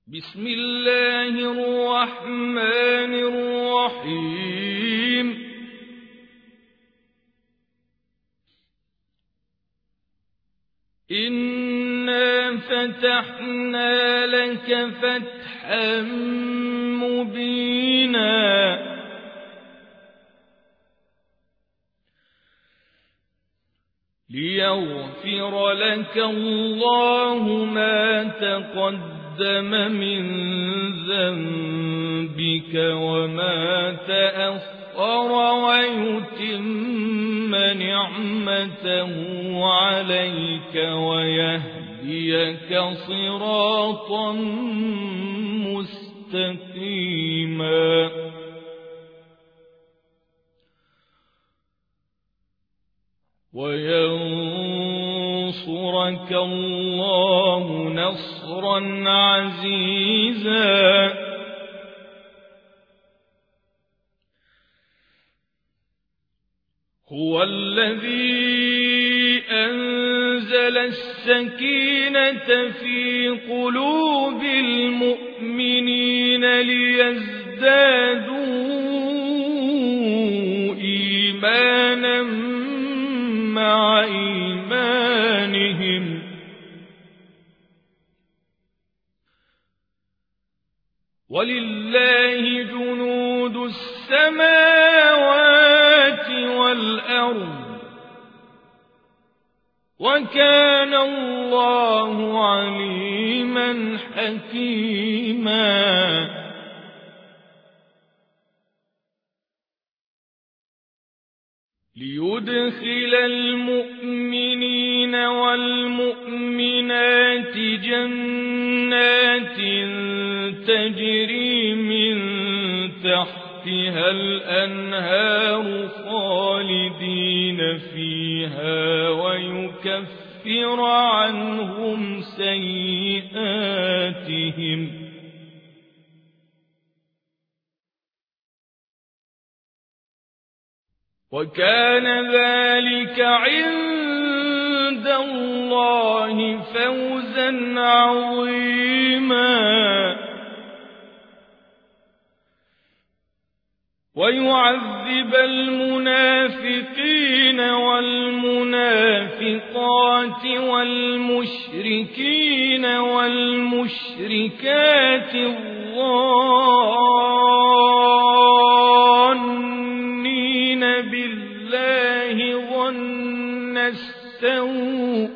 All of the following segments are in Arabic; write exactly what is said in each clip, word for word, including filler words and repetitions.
بسم الله الرحمن الرحيم إنا فتحنا لك فتحا مبينا ليغفر لك الله ما تقدم من ذنبك وما تأخر ويتم نعمته عليك ويهديك صراطا مستقيما وينصرك الله نصرا عزيزا هو الذي أنزل السكينة في قلوب المؤمنين ليزدادوا إيمانا مع إيمانهم ولله جنود السماوات والأرض وكان الله عليما حكيما ليدخل المؤمنين والمؤمنات جنات تجري من تحتها الأنهار خالدين فيها ويكفر عنهم سيئاتهم وكان ذلك عند الله فوزا عظيما ويعذب المنافقين والمنافقات والمشركين والمشركات الظانين بالله ظن السوء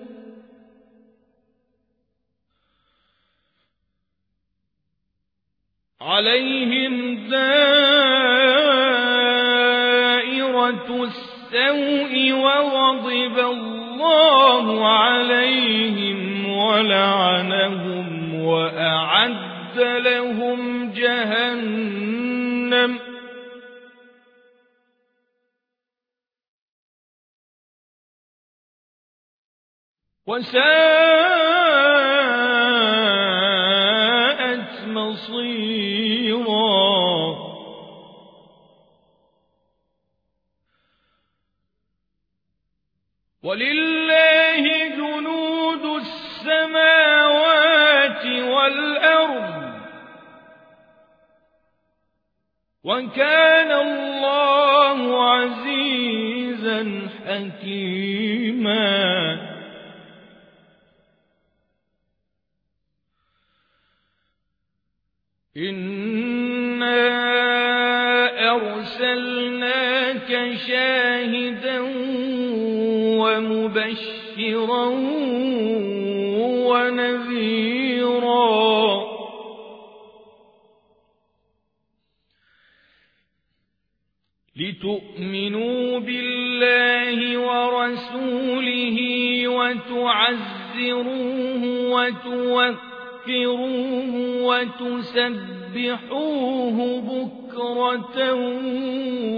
عليهم دائرة السوء وغضب الله عليهم ولعنهم وأعد لهم جهنم وساءت مصيرا ولله جنود السماوات والأرض وكان الله عزيزا حكيما إنا أرسلناك شاهدا ومبشرا ونذيرا لتؤمنوا بالله ورسوله وتعزروه وتوقروه وتسبحوه بكرة